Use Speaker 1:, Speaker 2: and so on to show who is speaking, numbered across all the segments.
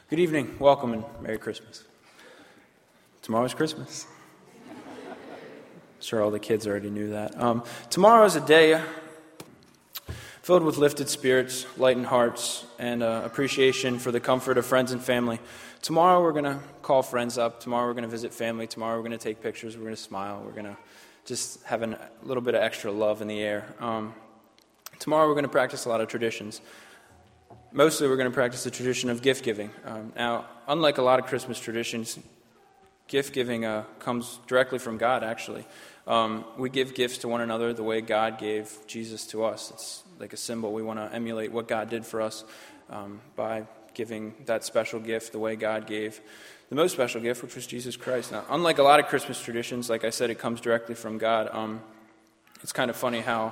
Speaker 1: Good evening, welcome, and Merry Christmas. Tomorrow's Christmas. I'm sure all the kids already knew that. Tomorrow is a day filled with lifted spirits, lightened hearts, and appreciation for the comfort of friends and family. Tomorrow we're going to call friends up. Tomorrow we're going to visit family. Tomorrow we're going to take pictures. We're going to smile. We're going to just have a little bit of extra love in the air. Tomorrow we're going to practice a lot of traditions. Mostly we're going to practice the tradition of gift giving. Now, unlike a lot of Christmas traditions, gift giving comes directly from God, actually. We give gifts to one another the way God gave Jesus to us. It's like a symbol. We want to emulate what God did for us by giving that special gift the way God gave the most special gift, which was Jesus Christ. Now, unlike a lot of Christmas traditions, like I said, it comes directly from God. It's kind of funny how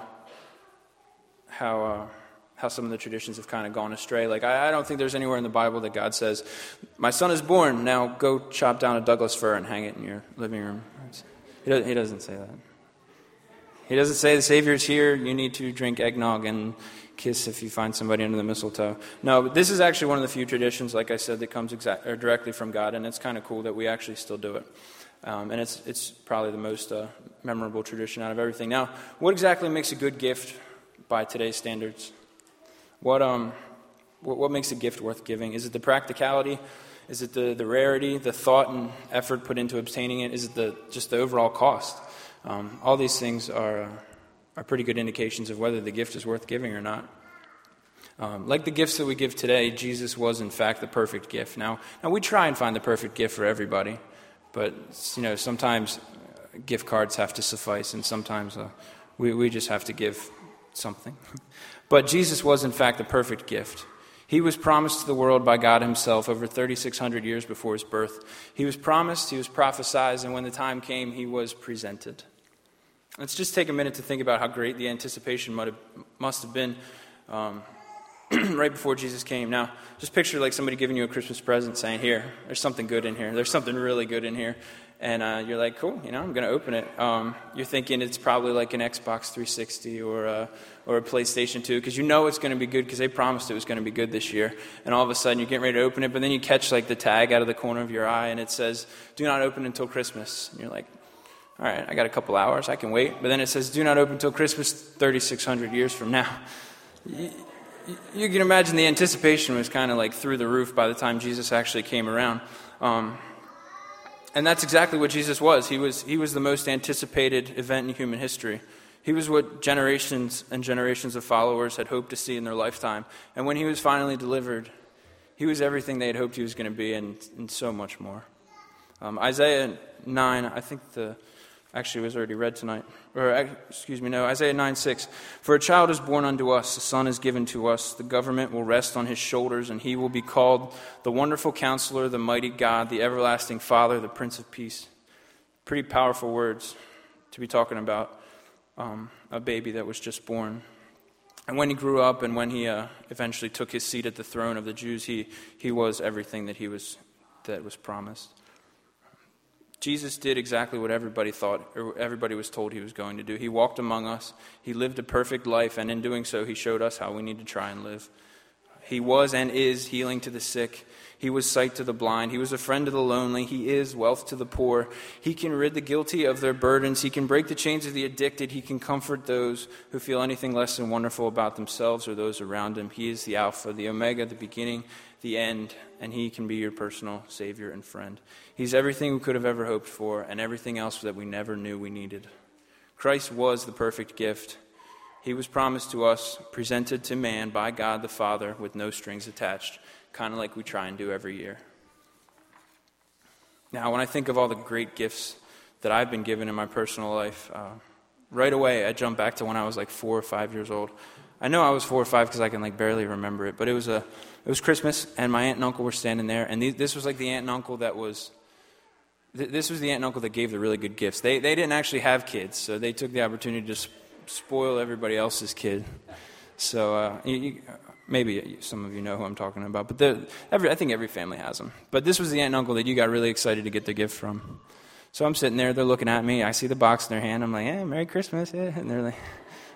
Speaker 1: some of the traditions have kind of gone astray. Like, I don't think there's anywhere in the Bible that God says, my son is born, now go chop down a Douglas fir and hang it in your living room. He doesn't say that. He doesn't say the Savior is here, you need to drink eggnog and kiss if you find somebody under the mistletoe. No, but this is actually one of the few traditions, like I said, that comes directly from God, and it's kind of cool that we actually still do it. And it's probably the most memorable tradition out of everything. Now, what exactly makes a good gift by today's standards? What makes a gift worth giving? Is it the practicality? Is it the rarity, the thought and effort put into obtaining it? Is it just the overall cost? All these things are pretty good indications of whether the gift is worth giving or not. Like the gifts that we give today, Jesus was in fact the perfect gift. Now we try and find the perfect gift for everybody, but sometimes gift cards have to suffice, and sometimes we just have to give something. But Jesus was in fact the perfect gift. He was promised to the world by God himself over 3,600 years before his birth. He was promised, he was prophesied, and when the time came, he was presented. Let's just take a minute to think about how great the anticipation must have been right before Jesus came. Now, just picture like somebody giving you a Christmas present saying, here, there's something good in here. There's something really good in here. And you're like, cool, I'm going to open it. You're thinking it's probably like an Xbox 360 or a PlayStation 2, because you know it's going to be good because they promised it was going to be good this year. And all of a sudden you're getting ready to open it, but then you catch like the tag out of the corner of your eye and it says, do not open until Christmas. And you're like, all right, I got a couple hours, I can wait. But then it says, do not open until Christmas 3,600 years from now. You can imagine the anticipation was kind of like through the roof by the time Jesus actually came around. And that's exactly what Jesus was. He was the most anticipated event in human history. He was what generations and generations of followers had hoped to see in their lifetime. And when he was finally delivered, he was everything they had hoped he was going to be, and so much more. Isaiah 9, I think actually was already read tonight. Isaiah 9:6. For a child is born unto us, a son is given to us. The government will rest on his shoulders, and he will be called the Wonderful Counselor, the Mighty God, the Everlasting Father, the Prince of Peace. Pretty powerful words to be talking about a baby that was just born. And when he grew up and when he eventually took his seat at the throne of the Jews, he was everything that was promised. Jesus did exactly what everybody thought, or everybody was told he was going to do. He walked among us. He lived a perfect life, and in doing so, he showed us how we need to try and live. He was and is healing to the sick. He was sight to the blind. He was a friend to the lonely. He is wealth to the poor. He can rid the guilty of their burdens. He can break the chains of the addicted. He can comfort those who feel anything less than wonderful about themselves or those around them. He is the Alpha, the Omega, the beginning, the end, and he can be your personal Savior and friend. He's everything we could have ever hoped for and everything else that we never knew we needed. Christ was the perfect gift. He was promised to us, presented to man by God the Father with no strings attached, kind of like we try and do every year. Now, when I think of all the great gifts that I've been given in my personal life, right away I jump back to when I was like 4 or 5 years old. I know I was 4 or 5 because I can like barely remember it, but it was Christmas, and my aunt and uncle were standing there, and this was like the aunt and uncle that was... This was the aunt and uncle that gave the really good gifts. They didn't actually have kids, so they took the opportunity to spoil everybody else's kid. So maybe some of you know who I'm talking about, but I think every family has them. But this was the aunt and uncle that you got really excited to get the gift from. So I'm sitting there, they're looking at me, I see the box in their hand, I'm like, Merry Christmas, yeah. And they're like,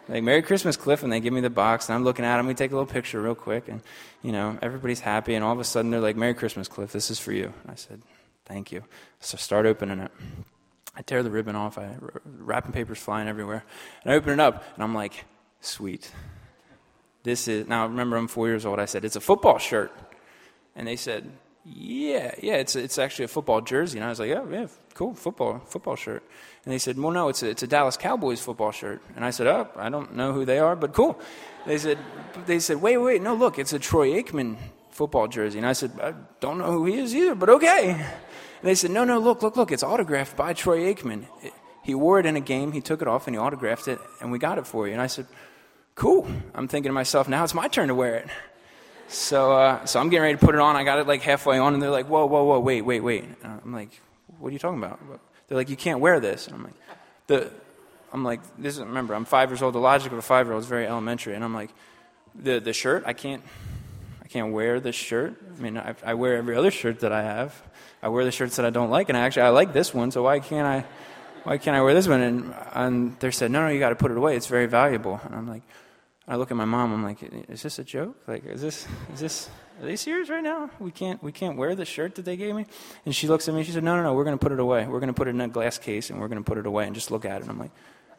Speaker 1: like, Merry Christmas, Cliff, and they give me the box, and I'm looking at them. We take a little picture real quick, and, everybody's happy, and all of a sudden they're like, Merry Christmas, Cliff, this is for you. And I said, thank you. So I start opening it. I tear the ribbon off. Wrapping paper's flying everywhere. And I open it up, and I'm like, sweet. Now remember, I'm 4 years old. I said, it's a football shirt. And they said, yeah, it's actually a football jersey. And I was like, yeah, cool, football shirt. And they said, well, no, it's a Dallas Cowboys football shirt. And I said, oh, I don't know who they are, but cool. They said, wait, no, look, it's a Troy Aikman football jersey. And I said, I don't know who he is either, but okay. And they said, no, look, it's autographed by Troy Aikman. He wore it in a game, he took it off, and he autographed it, and we got it for you. And I said, cool. I'm thinking to myself, now it's my turn to wear it. So I'm getting ready to put it on. I got it like halfway on, and they're like, whoa, wait. And I'm like, what are you talking about? They're like, you can't wear this. And remember, I'm 5 years old. The logic of a 5-year-old is very elementary. And I'm like, the shirt, I can't wear this shirt. I mean, I wear every other shirt that I have. I wear the shirts that I don't like, and I like this one, so why can't I wear this one? And they said, no, you got to put it away. It's very valuable. And I'm like, I look at my mom. I'm like, is this a joke? Like, are they serious right now? We can't wear the shirt that they gave me? And she looks at me. She said, no, we're going to put it away. We're going to put it in a glass case, and we're going to put it away and just look at it. And I'm like,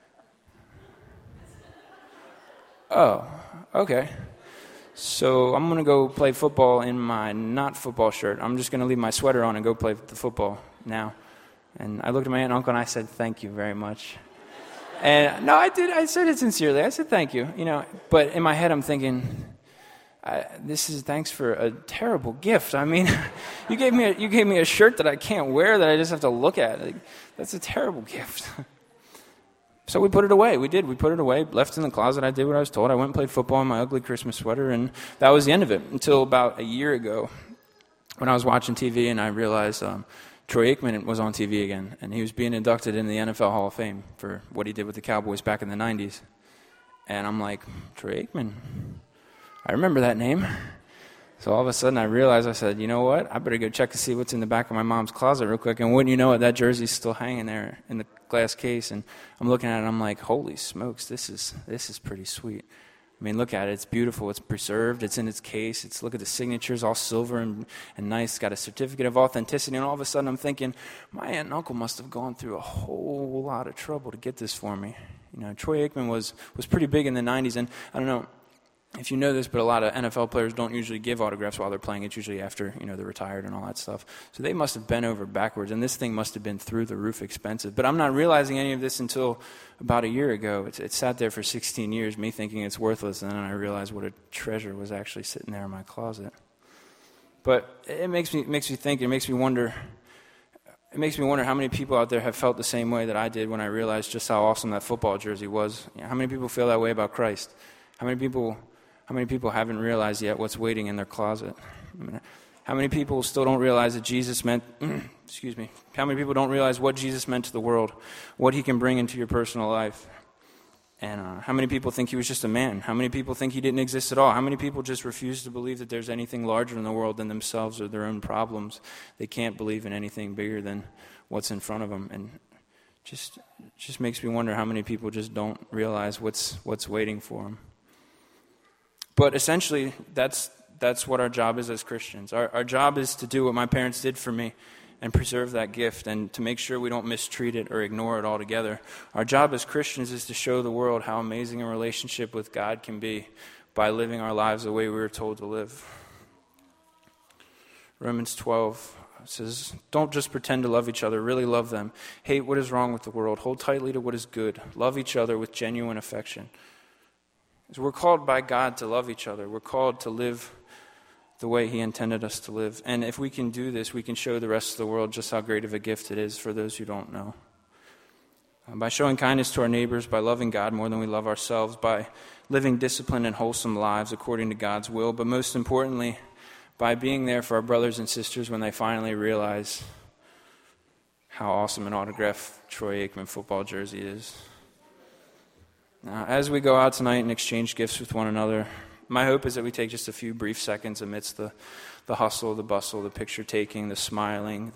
Speaker 1: oh, okay. So I'm going to go play football in my not football shirt. I'm just going to leave my sweater on and go play the football now. And I looked at my aunt and uncle, and I said, thank you very much. And no, I did. I said it sincerely. I said thank you. But in my head, I'm thinking, thanks for a terrible gift. I mean, you gave me a shirt that I can't wear, that I just have to look at. Like, that's a terrible gift. So we put it away. We did. We put it away, left in the closet. I did what I was told. I went and played football in my ugly Christmas sweater, and that was the end of it. Until about a year ago, when I was watching TV, and I realized Troy Aikman was on TV again, and he was being inducted in the NFL Hall of Fame for what he did with the Cowboys back in the 90s. And I'm like, Troy Aikman, I remember that name. So all of a sudden I realized, I said, you know what? I better go check to see what's in the back of my mom's closet real quick. And wouldn't you know it, that jersey's still hanging there in the glass case. And I'm looking at it, and I'm like, holy smokes, this is pretty sweet. I mean, look at it. It's beautiful. It's preserved. It's in its case. Look at the signatures, all silver and nice. It's got a certificate of authenticity. And all of a sudden I'm thinking, my aunt and uncle must have gone through a whole lot of trouble to get this for me. Troy Aikman was pretty big in the 90s. And I don't know if you know this, but a lot of NFL players don't usually give autographs while they're playing. It's usually after, they're retired and all that stuff. So they must have bent over backwards, and this thing must have been through the roof expensive. But I'm not realizing any of this until about a year ago. It sat there for 16 years, me thinking it's worthless, and then I realized what a treasure was actually sitting there in my closet. But it makes me think, it makes me wonder how many people out there have felt the same way that I did when I realized just how awesome that football jersey was. How many people feel that way about Christ? How many people haven't realized yet what's waiting in their closet? How many people still don't realize that Jesus meant, how many people don't realize what Jesus meant to the world, what he can bring into your personal life? And how many people think he was just a man? How many people think he didn't exist at all? How many people just refuse to believe that there's anything larger in the world than themselves or their own problems? They can't believe in anything bigger than what's in front of them. And just makes me wonder how many people just don't realize what's waiting for them. But essentially, that's what our job is as Christians. Our job is to do what my parents did for me and preserve that gift and to make sure we don't mistreat it or ignore it altogether. Our job as Christians is to show the world how amazing a relationship with God can be by living our lives the way we were told to live. Romans 12 says, don't just pretend to love each other, really love them. Hate what is wrong with the world. Hold tightly to what is good. Love each other with genuine affection. So we're called by God to love each other. We're called to live the way he intended us to live. And if we can do this, we can show the rest of the world just how great of a gift it is for those who don't know. By showing kindness to our neighbors, by loving God more than we love ourselves, by living disciplined and wholesome lives according to God's will, but most importantly, by being there for our brothers and sisters when they finally realize how awesome an autographed Troy Aikman football jersey is. Now, as we go out tonight and exchange gifts with one another, my hope is that we take just a few brief seconds amidst the hustle, the bustle, the picture-taking, the smiling,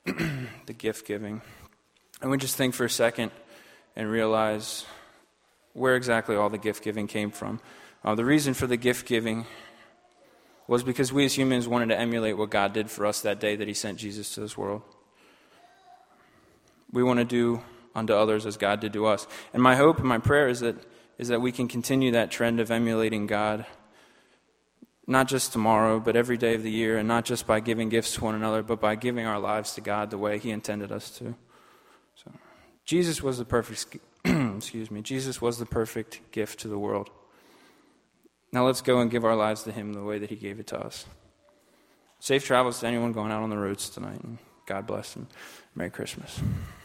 Speaker 1: the gift-giving. And we just think for a second and realize where exactly all the gift giving came from. The reason for the gift giving was because we as humans wanted to emulate what God did for us that day that he sent Jesus to this world. We want to do unto others as God did to us. And my hope and my prayer is that we can continue that trend of emulating God, not just tomorrow, but every day of the year, and not just by giving gifts to one another, but by giving our lives to God the way he intended us to. So, Jesus was the perfect Jesus was the perfect gift to the world. Now let's go and give our lives to him the way that he gave it to us. Safe travels to anyone going out on the roads tonight, and God bless and Merry Christmas.